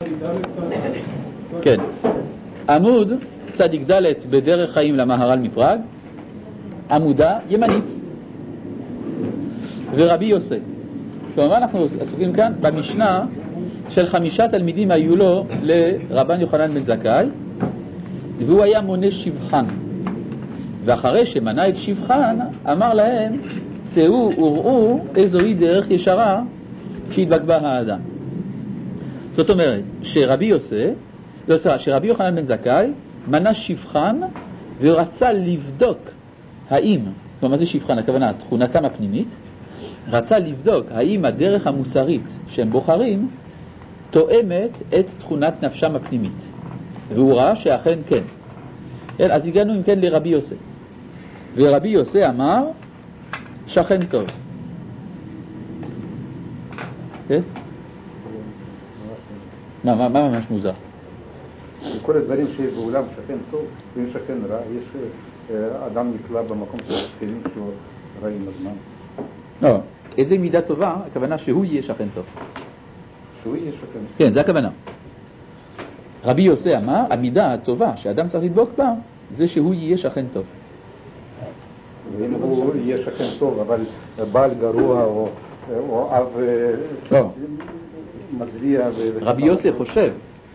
כן. עמוד צדיק ד' בדרך חיים למהר"ל מפראג, עמודה ימנית. ורבי יוסי. כלומר אנחנו עסוקים כאן במשנה של 5 תלמידים היו לו לרבן יוחנן בן זכאי, והוא היה מונה שבחן. ואחרי שמנה את שבחן אמר להם צאו וראו איזוהי דרך ישרה שהתבקבה האדם. זאת אומרת שרבי יוחנן בן זכאי מנה שבחן ורצה לבדוק האם, כלומר זה שבחן, הכוונה תכונתם הפנימית, רצה לבדוק האם הדרך המוסרית שהם בוחרים תואמת את תכונת נפשם הפנימית, והוא ראה שאכן כן. אז הגענו אם כן לרבי יוסי, ורבי יוסי אמר שכן טוב. כן? מה ממש מוזר? כל הדברים שיש בעולם שכן טוב ואם שכן רע, יש אדם נקלע במקום של שכנים שהוא רע עם הזמן. לא, איזה מידה טובה, הכוונה שהוא יהיה שכן טוב. שהוא יהיה שכן טוב. כן, זה הכוונה. רבי יוסי אמר, המידה הטובה שאדם צריך לדבוק בה זה שהוא יהיה שכן טוב. ואם הוא יהיה שכן טוב אבל בעל גרוע או אב מזריע, רבי יוסי חושב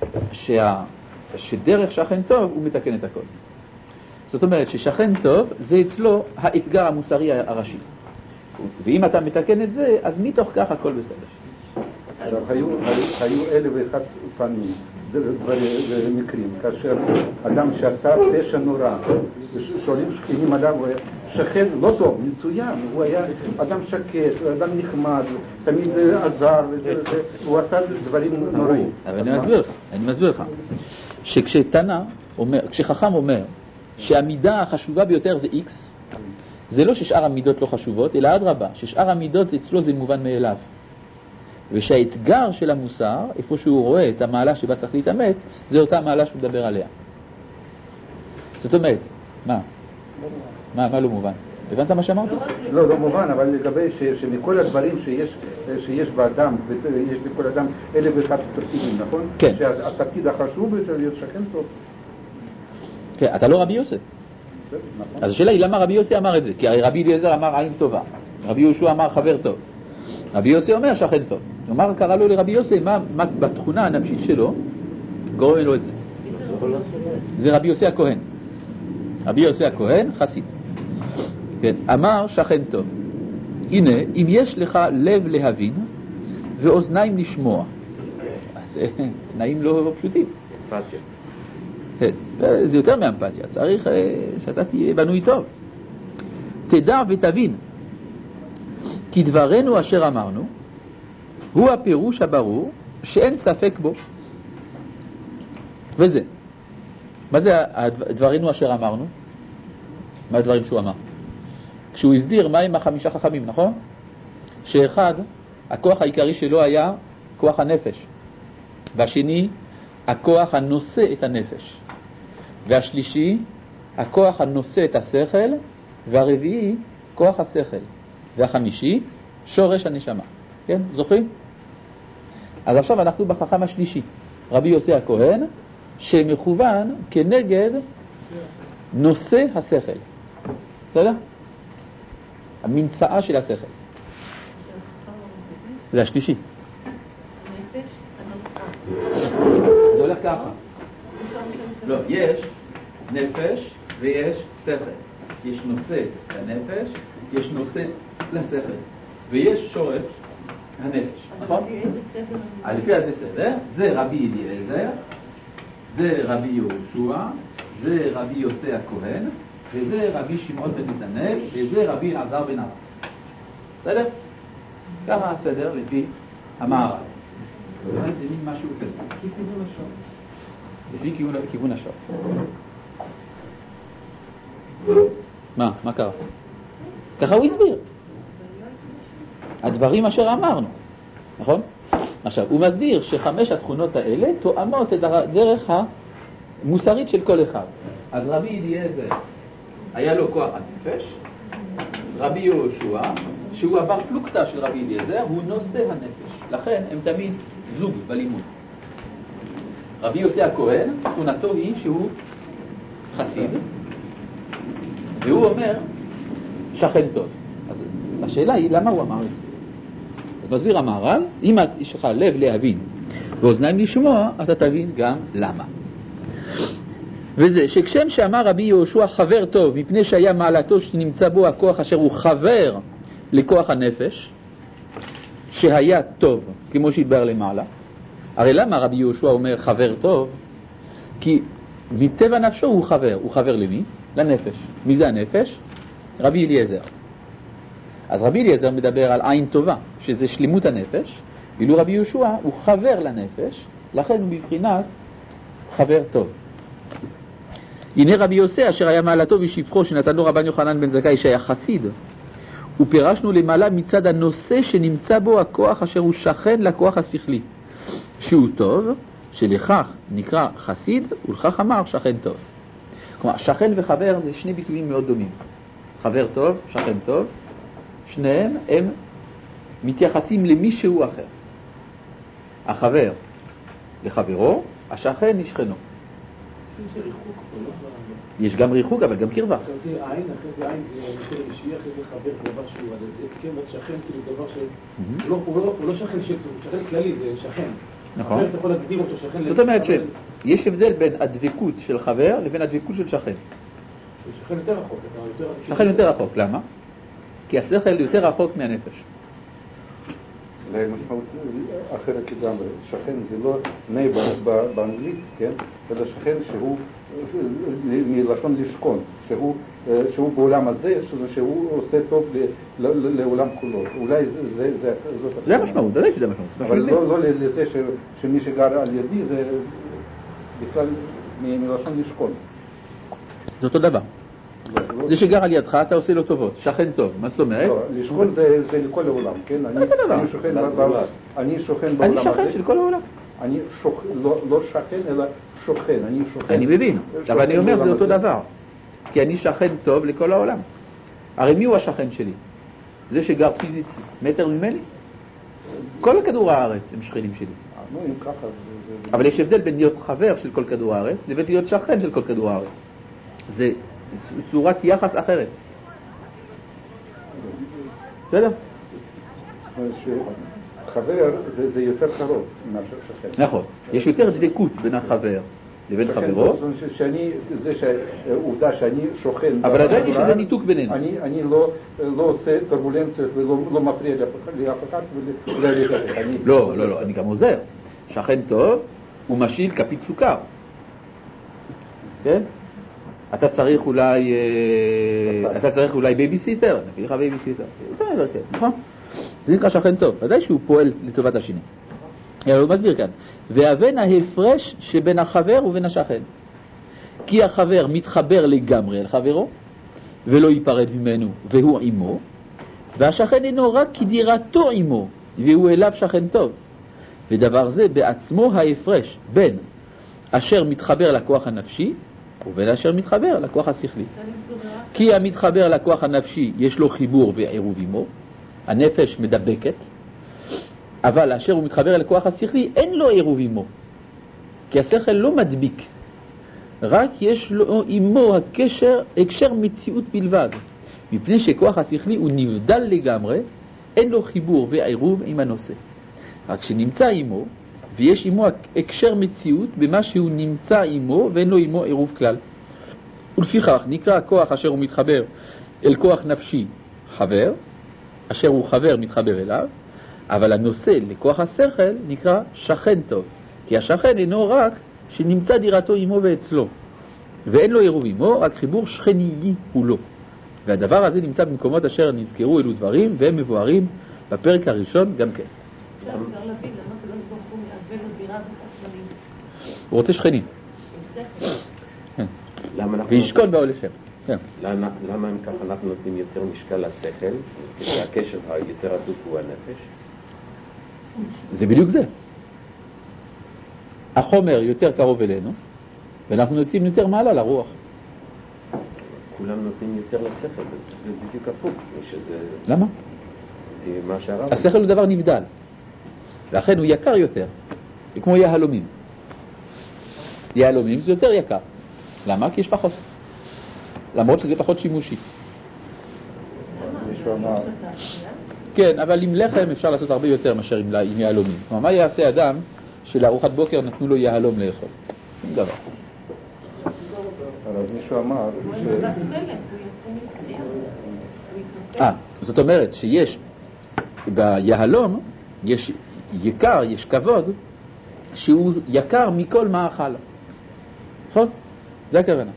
שדרך שכן טוב הוא מתקן את הכל. זאת אומרת ששכן טוב זה אצלו האתגר המוסרי הראשי, ואם אתה מתקן את זה אז מתוך כך הכל בסדר. היו 1,001 פעמים מקרים כאשר אדם שעשה פשע נורא שואלים שכנים עליו, שכן לא טוב, מצוין, הוא היה אדם שקט, אדם נחמד, תמיד עזר, הוא עשה דברים נוראים. אבל אני מסביר לך כשחכם אומר שהמידה החשובה ביותר זה X, זה לא ששאר המידות לא חשובות, אלא אדרבה, ששאר המידות אצלו זה מובן מאליו, ושהאתגר של המוסר, איפה שהוא רואה את המעלה שבה צריך להתאמץ, זה אותה מעלה שהוא מדבר עליה. זאת אומרת, מה לא מובן? הבנת מה שאמרתי? לא מובן, אבל לגבי שמכל הדברים שיש באדם, יש בכל אדם 1,001 תפקידים, נכון? כן. שהתפקיד החשוב ביותר להיות שכן טוב. כן, אתה לא רבי יוסף. נכון. אז השאלה היא למה רבי יוסי אמר את זה? כי הרי רבי אליעזר אמר עין טובה, רבי יהושע אמר חבר טוב, רבי יוסי אומר שכן טוב. כלומר קרא לו לרבי יוסי מה בתכונה הנפשית שלו גורם לו את זה. זה רבי יוסי הכהן. רבי יוסי הכהן חסיד. כן, אמר שכן טוב. הנה, אם יש לך לב להבין ואוזניים לשמוע, אז תנאים לא פשוטים. אמפתיה. כן, זה יותר מאמפתיה, צריך שאתה תהיה בנוי טוב. תדע ותבין כי דברנו אשר אמרנו הוא הפירוש הברור שאין ספק בו. וזה, מה זה דברנו אשר אמרנו? מה הדברים שהוא אמר? כשהוא הסביר מה עם 5 חכמים, נכון? שאחד, הכוח העיקרי שלו היה כוח הנפש, והשני, הכוח הנושא את הנפש, והשלישי, הכוח הנושא את השכל, והרביעי, כוח השכל, והחמישי, שורש הנשמה. כן? זוכרים? אז עכשיו אנחנו בחכם השלישי, רבי יוסי הכהן, שמכוון כנגד נושא השכל. בסדר? הממצאה של השכל. זה השלישי. זה הולך ככה. לא, יש נפש ויש שכל. יש נושא לנפש, יש נושא לשכל, ויש שורש הנפש. נכון? לפי הסדר, זה רבי אליעזר, זה רבי יהושע, זה רבי יוסי הכהן, וזה רבי שמעון בן נתנאל, וזה רבי אלעזר בן ערך. בסדר? כמה הסדר לפי המערב. זה מין משהו כזה. כיוון השור. לפי כיוון השור. מה קרה? ככה הוא הסביר. הדברים אשר אמרנו. נכון? עכשיו, הוא מסביר ש5 התכונות האלה תואמות את הדרך המוסרית של כל אחד. אז רבי אליעזר היה לו כוח הנפש, רבי יהושע, שהוא הבר פלוגתא של רבי אליעזר, הוא נושא הנפש. לכן הם תמיד זוג בלימוד. רבי יוסי הכהן, תכונתו היא שהוא חסיד, והוא אומר שכן טוב. אז השאלה היא למה הוא אמר את זה? אז מסביר המהר"ל, אם יש לך לב להבין ואוזניים לשמוע, אתה תבין גם למה. וזה שכשם שאמר רבי יהושע חבר טוב, מפני שהיה מעלתו שנמצא בו הכוח אשר הוא חבר לכוח הנפש, שהיה טוב, כמו שהתבהר למעלה. הרי למה רבי יהושע אומר חבר טוב? כי מטבע נפשו הוא חבר. הוא חבר למי? לנפש. מי זה הנפש? רבי אליעזר. אז רבי אליעזר מדבר על עין טובה, שזה שלמות הנפש, ואילו רבי יהושע הוא חבר לנפש, לכן הוא בבחינת חבר טוב. הנה רבי יוסי אשר היה מעלתו ושפחו שנתן לו רבן יוחנן בן זכאי שהיה חסיד, ופירשנו למעלה מצד הנושא שנמצא בו הכוח אשר הוא שכן לכוח השכלי, שהוא טוב, שלכך נקרא חסיד, ולכך אמר שכן טוב. כלומר, שכן וחבר זה שני ביטויים מאוד דומים. חבר טוב, שכן טוב, שניהם הם מתייחסים למישהו אחר. החבר לחברו, השכן לשכנו. יש גם ריחוק, אבל גם קרבה. אחרי זה עין, זה יותר אישי, אחרי זה חבר דבר שהוא על זה, כן, אז שכן כאילו דבר הוא לא שכן שכן, הוא שכן כללי, זה שכן. נכון. חבר אתה יכול להגדיר אותו שכן. זאת אומרת שיש הבדל בין הדבקות של חבר לבין הדבקות של שכן. שכן יותר רחוק. שכן יותר רחוק, למה? כי השכל יותר רחוק מהנפש. זה משמעות אחרת לגמרי. שכן זה לא נייבר באנגלית, כן? אלא שכן שהוא מלשון לשכון, שהוא בעולם הזה, שהוא עושה טוב לעולם כולו. אולי זה המשמעות, בוודאי שזה המשמעות. אבל לא לזה שמי שגר על ידי זה בכלל מלשון לשכון. זה אותו דבר. זה שגר על ידך, אתה עושה לו טובות, שכן טוב, מה זאת אומרת? לא, לשכון זה לכל העולם, כן? אני שוכן בעולם הזה. אני שכן של כל העולם. אני לא שכן, אלא שוכן, אני שוכן. אני מבין, אבל אני אומר זה אותו דבר. כי אני שכן טוב לכל העולם. הרי מי הוא השכן שלי? זה שגר פיזית מטר ממני? כל כדור הארץ הם שכנים שלי. נו, אם ככה... אבל יש הבדל בין להיות חבר של כל כדור הארץ לבין להיות שכן של כל כדור הארץ. זה צורת יחס אחרת. בסדר? חבר זה יותר קרוב מאשר שכן. נכון. יש יותר דבקות בין החבר לבין חברו. זה שהעובדה שאני שוכן... אבל עדיין יש איזה ניתוק בינינו. אני לא עושה טרבולנציות ולא מפריע לאף אחד ולהליכת. לא, אני גם עוזר. שכן טוב, הוא משיל כפית סוכר. כן? אתה צריך אולי בייביסיטר, נביא לך בייביסיטר. נכון? זה נקרא שכן טוב, ודאי שהוא פועל לטובת השני. הוא מסביר כאן, והבן ההפרש שבין החבר ובין השכן. כי החבר מתחבר לגמרי אל חברו, ולא ייפרד ממנו, והוא עמו, והשכן אינו רק כדירתו עמו, והוא אליו שכן טוב. ודבר זה בעצמו ההפרש בין אשר מתחבר לכוח הנפשי, ובין אשר מתחבר לכוח השכלי. כי המתחבר לכוח הנפשי יש לו חיבור ועירוב עמו, הנפש מדבקת, אבל אשר הוא מתחבר לכוח השכלי אין לו עירוב עמו, כי השכל לא מדביק, רק יש לו עמו הקשר מציאות בלבד, מפני שכוח השכלי הוא נבדל לגמרי, אין לו חיבור ועירוב עם הנושא. רק שנמצא עמו, ויש עמו הקשר מציאות במה שהוא נמצא עמו ואין לו עמו עירוב כלל. ולפיכך נקרא הכוח אשר הוא מתחבר אל כוח נפשי חבר, אשר הוא חבר מתחבר אליו, אבל הנושא לכוח השכל נקרא שכן טוב, כי השכן אינו רק שנמצא דירתו עמו ואצלו, ואין לו עירוב עמו, רק חיבור שכני הוא לו. והדבר הזה נמצא במקומות אשר נזכרו אלו דברים, והם מבוארים בפרק הראשון גם כן. הוא רוצה שכנים. וישכון בעולשם. למה אם ככה אנחנו נותנים יותר משקל לשכל, כשהקשר היותר הדוק הוא הנפש? זה בדיוק זה. החומר יותר קרוב אלינו, ואנחנו נוצאים יותר מעלה לרוח. כולם נותנים יותר לשכל, זה בדיוק הפוך. למה? השכל הוא דבר נבדל, ואכן הוא יקר יותר, זה כמו יהלומים. יהלומים זה יותר יקר. למה? כי יש פחות. למרות שזה פחות שימושי. מישהו אמר, כן, אבל עם לחם אפשר לעשות הרבה יותר מאשר עם יהלומים. כלומר, מה יעשה אדם שלארוחת בוקר נתנו לו יהלום לאכול? שום דבר. אבל מישהו אמר זאת אומרת שיש ביהלום יש יקר, יש כבוד שהוא יקר מכל מאכל. נכון? זה הכוונה.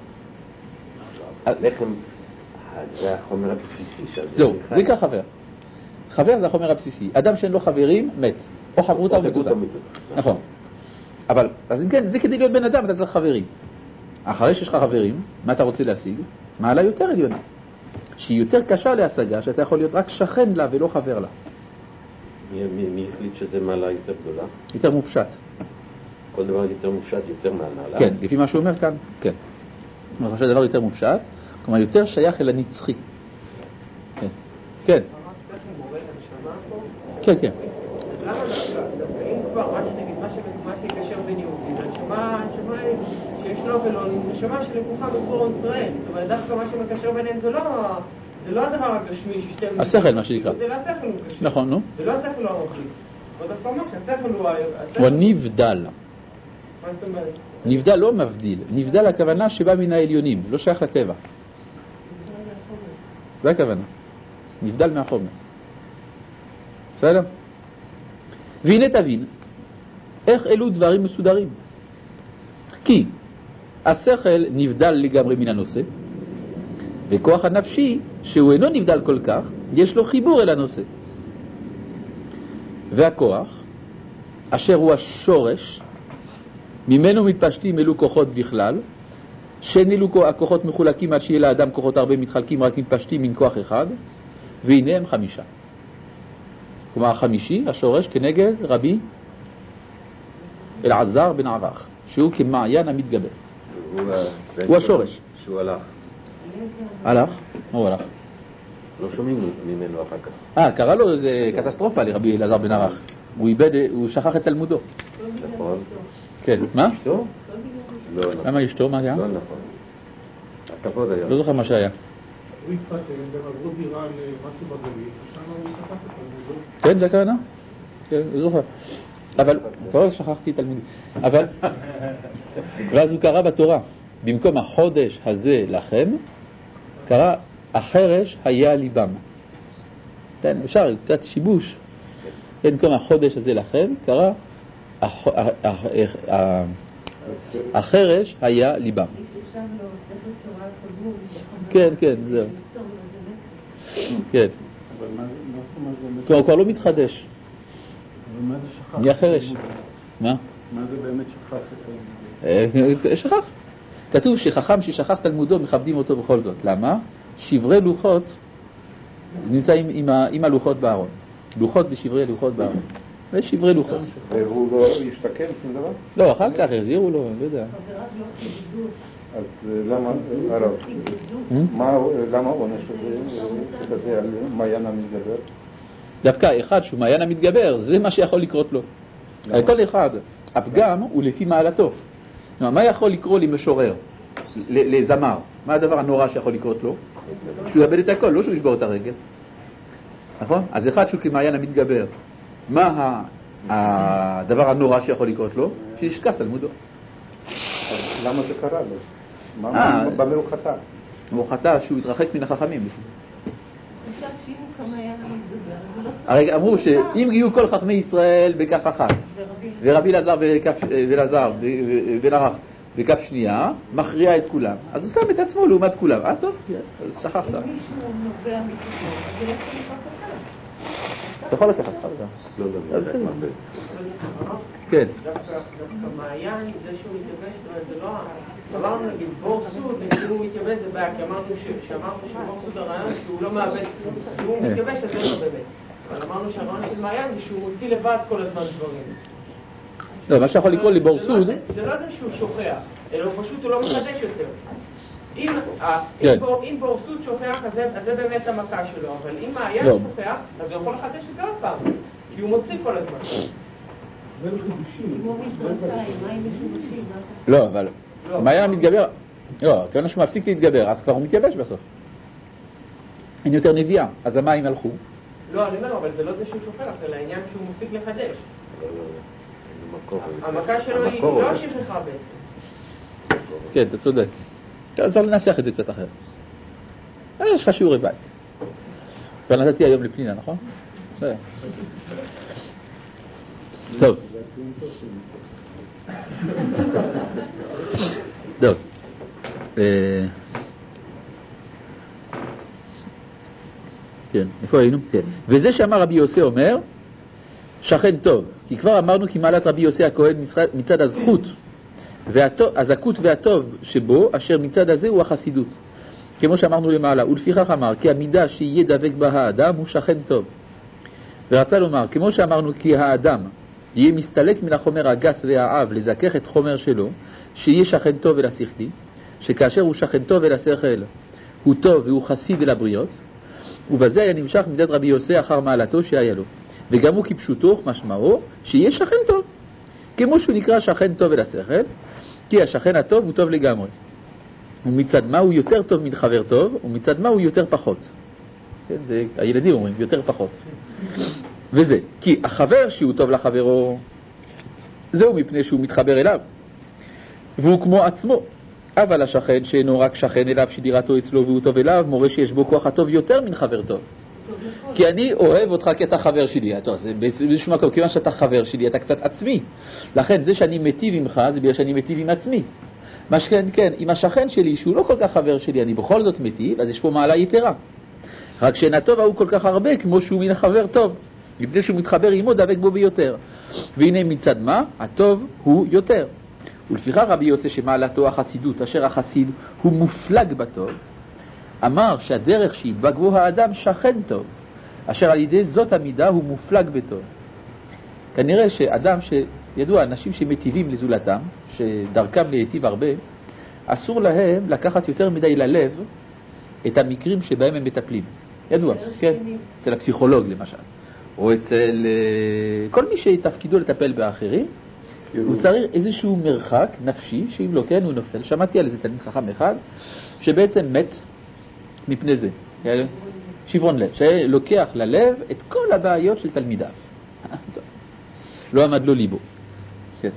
הלחם זה החומר הבסיסי. זהו, זה נקרא חבר. חבר זה החומר הבסיסי. אדם שאין לו חברים מת. או חברותא או מתותא. נכון. אבל, אז אם כן, זה כדי להיות בן אדם, אתה צריך חברים. אחרי שיש לך חברים, מה אתה רוצה להשיג? מעלה יותר עליונה. שהיא יותר קשה להשגה, שאתה יכול להיות רק שכן לה ולא חבר לה. מי החליט שזה מעלה יותר גדולה? יותר מופשט. כל דבר יותר מופשט, יותר מעלה. כן, לפי מה שהוא אומר כאן, כן. אני חושב שדבר יותר מופשט, כלומר יותר שייך אל הנצחי. כן. כן. כן, כן. למה אם כבר מה שיקשר בין יהודים, הנשמה שיש לו ולא, נשמה שלקוחה בצור ישראל. זאת אומרת, דווקא מה שמקשר ביניהם זה לא הדבר הגשמי ששתיהם... השכל, מה שנקרא. זה לא השכל הוא קשר. נכון, נו. זה לא השכל הוא הרוחי. אבל דווקא אומר שהשכל הוא... הוא נבדל. מה זאת אומרת? נבדל לא מבדיל. נבדל הכוונה שבא מן העליונים, לא שייך לטבע. זה הכוונה. נבדל מהחומר. בסדר? והנה תבין איך אלו דברים מסודרים. כי השכל נבדל לגמרי מן הנושא, וכוח הנפשי, שהוא אינו נבדל כל כך, יש לו חיבור אל הנושא. והכוח, אשר הוא השורש, ממנו מתפשטים אלו כוחות בכלל, שאין אלו הכוחות מחולקים עד שיהיה לאדם כוחות הרבה מתחלקים, רק מתפשטים מן כוח אחד, והנה הם 5. כלומר 5, השורש כנגד רבי אלעזר בן ערך, שהוא כמעיין המתגבר. הוא השורש. שהוא הלך. הלך? מה הוא הלך? לא שומעים ממנו אחר כך. קרה לו איזה קטסטרופה לרבי אלעזר בן ערך. הוא שכח את תלמודו. נכון. כן, מה? אשתו? לא נכון. למה אשתו? מה היה? לא נכון. הכבוד היה. לא זוכר מה שהיה. הוא התפטר, הם עברו דירה למשהו בגליל, ושם הוא שכח את תלמודו. כן, זה הכוונה? כן, לא זוכר. אבל, טוב, שכחתי תלמידים. אבל, ואז הוא קרא בתורה, במקום החודש הזה לכם, קרא, החרש היה ליבם. כן, אפשר, קצת שיבוש. במקום החודש הזה לכם, קרא, החרש היה ליבם. כן, כן, זהו. כן. הוא כבר לא מתחדש. אבל מה זה שכח? נהיה חרש. מה? מה זה באמת שכח את זה? שכח. כתוב שחכם ששכח תלמודו מכבדים אותו בכל זאת. למה? שברי לוחות נמצאים עם הלוחות בארון. לוחות ושברי לוחות בארון. זה שברי לוחות. והוא לא ישתקם שום דבר? לא, אחר כך החזירו לו, אני לא יודע. אז למה, הרב, למה עונש כזה על מעיין המתגבר? דווקא אחד שהוא מעיין המתגבר, זה מה שיכול לקרות לו. על כל אחד, הפגם הוא לפי מעלתו. מה יכול לקרות למשורר, לזמר? מה הדבר הנורא שיכול לקרות לו? שהוא יאבד את הכל, לא שהוא ישבור את הרגל. נכון? אז אחד שהוא כמעיין המתגבר, מה הדבר הנורא שיכול לקרות לו? שישכח תלמודו. למה זה קרה לו? במה הוא חטא? הוא חטא שהוא התרחק מן החכמים. הרי אמרו שאם יהיו כל חכמי ישראל בכף אחת, ורבי אלעזר בן ערך בכף שנייה, מכריע את כולם, אז הוא שם את עצמו לעומת כולם. טוב, אז שכחת. אתה יכול לקחת חלקה. לא יודע. כן. דווקא מעיין, זה שהוא מתייבש, זה לא... אמרנו נגיד בור סוד, הוא מתייבש זה בעיה, כי אמרנו שבור סוד הרעיון שהוא לא מאבד, שהוא מתייבש, אז זה לא באמת. אבל אמרנו שהרעיון של מעיין זה שהוא מוציא לבד כל הזמן דברים. לא, מה שיכול לקרוא לי בור סוד... זה לא זה שהוא שוכח, אלא פשוט הוא לא מחדש יותר. אם בור סוד שוכח, אז זה באמת המכה שלו, אבל אם מעיין שוכח, אז הוא יכול לחדש את זה עוד פעם, כי הוא מוציא כל הזמן. לא, אבל המעיין מתגבר, לא, כיוון שהוא מפסיק להתגבר, אז כבר הוא מתייבש בסוף. אין יותר נביאה, אז המים הלכו. לא, אני אומר, אבל זה לא זה שהוא שופר, זה לעניין שהוא מפסיק לחדש. המכה שלו היא לא שכחה בעצם. כן, אתה צודק. אז ננסח את זה קצת אחר. יש לך שיעורי בית. כבר נתתי היום לפנינה, נכון? טוב. טוב. כן, איפה היינו? כן. וזה שאמר רבי יוסי אומר, שכן טוב. כי כבר אמרנו כי מעלת רבי יוסי הכהן מצד הזכות, הזכות והטוב שבו, אשר מצד הזה הוא החסידות. כמו שאמרנו למעלה, ולפיכך אמר, כי המידה שיהיה דבק בה האדם הוא שכן טוב. ורצה לומר, כמו שאמרנו כי האדם יהיה מסתלק מן החומר הגס והעב לזכך את חומר שלו, שיהיה שכן טוב אל השכלי, שכאשר הוא שכן טוב אל השכל, הוא טוב והוא חסיד אל הבריות, ובזה היה נמשך מידת רבי יוסי אחר מעלתו שהיה לו. וגם הוא כפשוטו, משמעו, שיהיה שכן טוב. כמו שהוא נקרא שכן טוב אל השכל, כי השכן הטוב הוא טוב לגמרי. ומצד מה הוא יותר טוב מן חבר טוב, ומצד מה הוא יותר פחות. כן, זה הילדים אומרים, יותר פחות. וזה, כי החבר שהוא טוב לחברו, זהו מפני שהוא מתחבר אליו. והוא כמו עצמו. אבל השכן שאינו רק שכן אליו שדירתו אצלו והוא טוב אליו, מורה שיש בו כוח הטוב יותר מן חבר טוב. כי אני אוהב אותך כי אתה חבר שלי. זה באיזשהו מקום, כיוון שאתה חבר שלי, אתה קצת עצמי. לכן זה שאני מטיב עמך, זה בגלל שאני מטיב עם עצמי. מה שכן, כן, עם השכן שלי, שהוא לא כל כך חבר שלי, אני בכל זאת מטיב, אז יש פה מעלה יתרה. רק שאין הטוב הוא כל כך הרבה, כמו שהוא מן החבר טוב. מפני שהוא מתחבר עמו, דבק בו ביותר. והנה מצד מה? הטוב הוא יותר. ולפיכך רבי יוסי שמעלתו החסידות, אשר החסיד הוא מופלג בטוב, אמר שהדרך שידבק בו האדם שכן טוב, אשר על ידי זאת המידה הוא מופלג בטוב. כנראה שאדם שידוע, אנשים שמטיבים לזולתם, שדרכם להיטיב הרבה, אסור להם לקחת יותר מדי ללב את המקרים שבהם הם מטפלים. ידוע, כן? אצל הפסיכולוג למשל, או אצל כל מי שתפקידו לטפל באחרים, הוא צריך איזשהו מרחק נפשי, שאם לא כן הוא נופל. שמעתי על איזה תלמיד חכם אחד, שבעצם מת מפני זה. שברון לב, שלוקח ללב את כל הבעיות של תלמידיו. לא עמד לו ליבו. כן.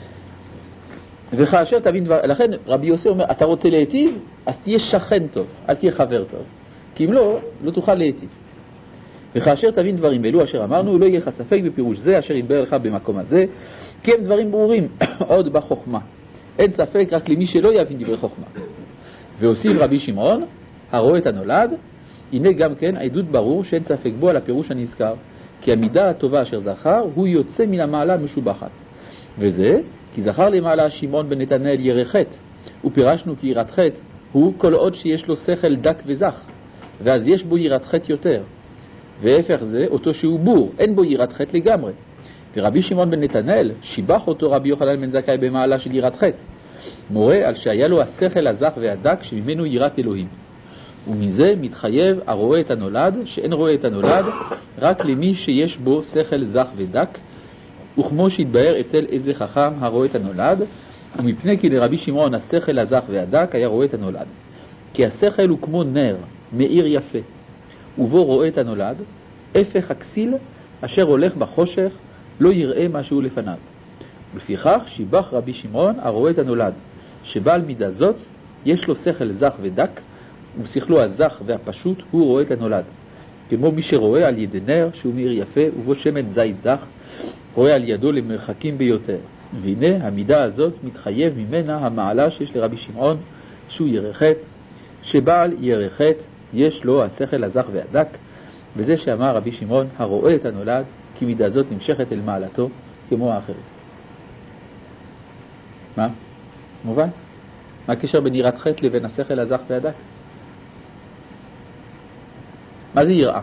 וכאשר תבין דבר, לכן רבי יוסי אומר, אתה רוצה להיטיב, אז תהיה שכן טוב, אל תהיה חבר טוב. כי אם לא, לא תוכל להיטיב. וכאשר תבין דברים אלו אשר אמרנו, לא יהיה לך ספק בפירוש זה אשר ידבר לך במקום הזה, כי הם דברים ברורים, עוד בחוכמה. אין ספק רק למי שלא יבין דברי חוכמה. והוסיף רבי שמעון, הרואה את הנולד, הנה גם כן עדות ברור שאין ספק בו על הפירוש הנזכר, כי המידה הטובה אשר זכר הוא יוצא מן המעלה המשובחת. וזה, כי זכר למעלה שמעון בן נתנאל ירא חטא, ופירשנו כי יראת חטא הוא כל עוד שיש לו שכל דק וזך, ואז יש בו יראת חטא יותר. והפך זה, אותו שהוא בור, אין בו יראת חטא לגמרי. ורבי שמעון בן נתנאל שיבח אותו רבי יוחנן בן זכאי במעלה של יראת חטא, מורה על שהיה לו השכל הזך והדק שממנו יראת אלוהים. ומזה מתחייב הרואה את הנולד, שאין רואה את הנולד רק למי שיש בו שכל זך ודק, וכמו שהתבהר אצל איזה חכם הרואה את הנולד, ומפני כי לרבי שמעון השכל הזך והדק היה רואה את הנולד. כי השכל הוא כמו נר, מאיר יפה, ובו רואה את הנולד, הפך הכסיל אשר הולך בחושך, לא יראה משהו לפניו. ולפיכך שיבח רבי שמעון הרואה את הנולד, שבעל מידה זאת יש לו שכל זך ודק, ובשכלו הזך והפשוט הוא רואה את הנולד. כמו מי שרואה על ידי נר שהוא מאיר יפה, ובו שמן זית זך, רואה על ידו למרחקים ביותר. והנה המידה הזאת מתחייב ממנה המעלה שיש לרבי שמעון, שהוא ירא חטא, שבעל ירא חטא יש לו השכל הזך והדק, וזה שאמר רבי שמעון הרואה את הנולד, כי מידה זאת נמשכת אל מעלתו כמו האחרים. מה? מובן? מה הקשר בין יראת חטא לבין השכל הזך והדק? מה זה יראה?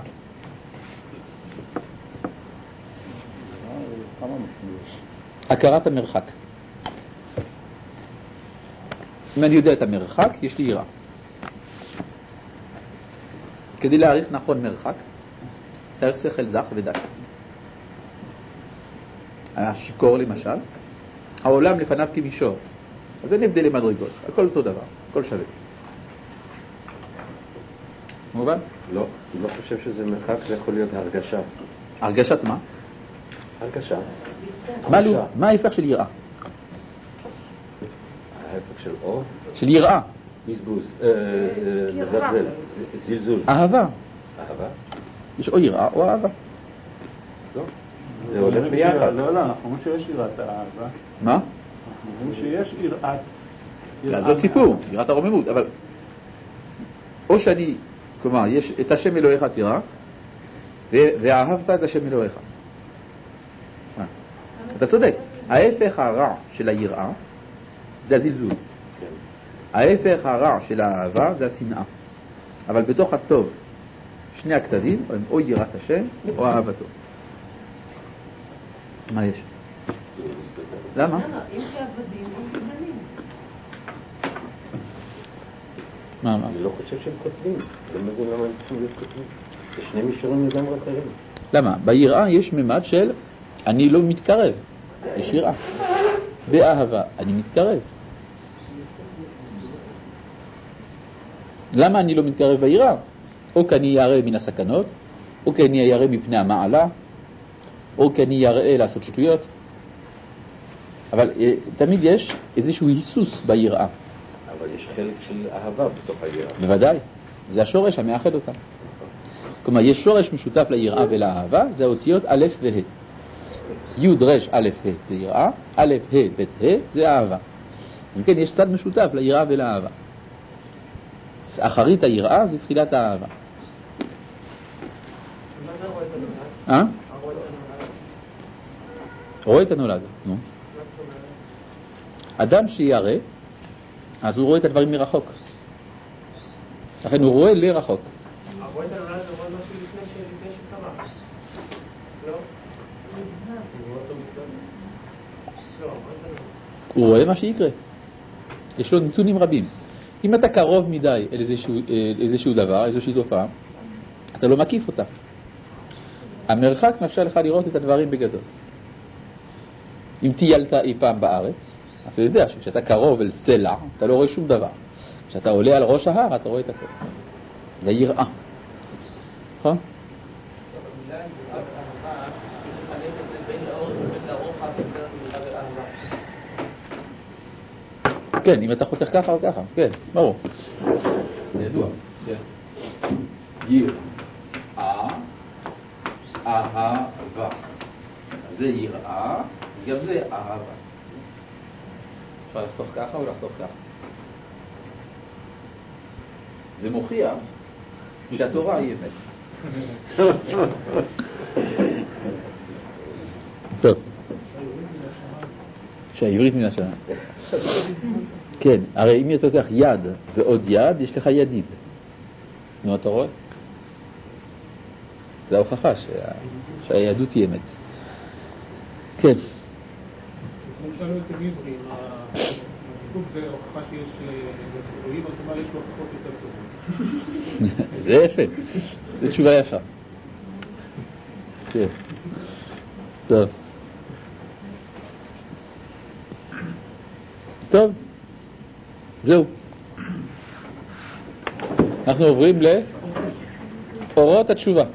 הכרת המרחק. אם אני יודע את המרחק, יש לי יראה. כדי להעריך נכון מרחק, צריך שכל זך ודק. השיכור למשל, העולם לפניו כמישור. אז אין הבדלי מדרגות, הכל אותו דבר, הכל שווה. מובן? לא, אני לא חושב שזה מרחק, זה יכול להיות הרגשה. הרגשת מה? הרגשה. מה ההפך של יראה? ההפך של אור? של יראה. בזבוז, מזלזל, זלזול. אהבה. אהבה? יש או יראה או אהבה. לא. זה הולך ביחד. לא, אנחנו אומרים שיש יראת האהבה. מה? אנחנו אומרים שיש יראת... זה סיפור, יראת הרוממות, אבל או שאני, כלומר, יש את השם אלוהיך תירא, ואהבת את השם אלוהיך. אתה צודק, ההפך הרע של היראה זה הזלזול. ההפך הרע של האהבה זה השנאה. אבל בתוך הטוב, שני הכתבים הם או יראת השם או אהבתו. מה יש? למה? אם כעבדים, אם כבנים. מה? אני לא חושב שהם כותבים. לא מבין למה הם צריכים להיות כותבים. זה שני מישורים לגמרי אחרים. למה? ביראה יש ממד של אני לא מתקרב. יש יראה. באהבה אני מתקרב. למה אני לא מתקרב ביראה? או כי אני ירא מן הסכנות, או כי אני ירא מפני המעלה, או כי אני ירא לעשות שטויות. אבל תמיד יש איזשהו היסוס ביראה. אבל יש חלק של אהבה בתוך היראה. בוודאי. זה השורש המאחד אותם. כלומר, יש שורש משותף ליראה ולאהבה, זה האותיות א' וה'. י' ר' א' ה' זה יראה, א' ה' ב' ה' זה אהבה. אם כן, יש צד משותף ליראה ולאהבה. אחרית היראה זה תחילת האהבה. רואה את הנולד. נו. אדם שירא, אז הוא רואה את הדברים מרחוק. לכן הוא רואה לרחוק. רואה את הנולד זה רואה משהו לפני שקרה. לא? הוא רואה מה שיקרה. יש לו נתונים רבים. אם אתה קרוב מדי אל איזשהו דבר, איזושהי תופעה, אתה לא מקיף אותה. המרחק מאפשר לך לראות את הדברים בגדול. אם טיילת אי פעם בארץ, אתה יודע שכשאתה קרוב אל סלע, אתה לא רואה שום דבר. כשאתה עולה על ראש ההר, אתה רואה את הכל. זה יראה. נכון? כן, אם אתה חותך ככה או ככה, כן, ברור. זה ידוע. יראה, אהבה. זה יראה, גם זה אהבה. אפשר לחתוך ככה או לחתוך ככה. זה מוכיח שהתורה היא אמת. טוב. שהעברית מן השנה. כן, הרי אם אתה לוקח יד ועוד יד, יש לך ידיד. נו, אתה רואה? זה ההוכחה שהיהדות היא אמת. כן. שאלו את המזרי, הדיבוק זה הוכחה שיש אלוהים, זאת אומרת יש לו הוכחות יותר טובות. זה יפה. זו תשובה יפה. כן. טוב. טוב. זהו. אנחנו עוברים לאורות התשובה.